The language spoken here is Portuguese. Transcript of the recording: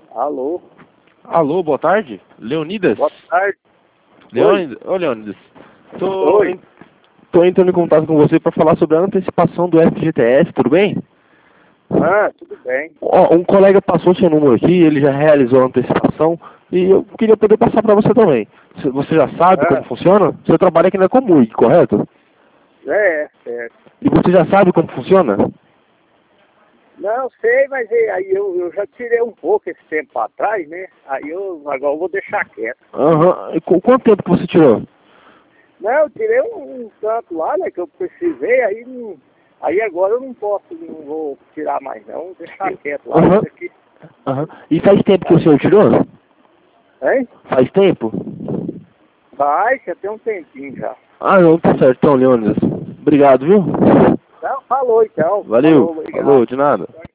Alô? Alô, boa tarde. Leonidas? Boa tarde. Leonidas? Ô, Leonidas. Oi. Tô entrando em contato com você para falar sobre a antecipação do FGTS, tudo bem? Ah, tudo bem. Ó, um colega passou seu número aqui, ele já realizou a antecipação e eu queria poder passar para você também. Você já sabe como funciona? Você trabalha aqui na Comurg, correto? Certo. E você já sabe como funciona? Não, sei, mas aí eu já tirei um pouco esse tempo atrás, né? Agora eu vou deixar quieto. Aham. E quanto tempo que você tirou? Não, eu tirei um tanto lá, né, que eu precisei, aí agora eu não vou tirar mais não, vou deixar quieto lá. Aham. Isso aqui. Aham. E faz tempo que o senhor tirou? Hein? Faz tempo? Vai, já tem um tempinho já. Ah, não, tá certo, então, Leônidas. Obrigado, viu? Então, falou então. Valeu, Falou, obrigado. falou, de nada.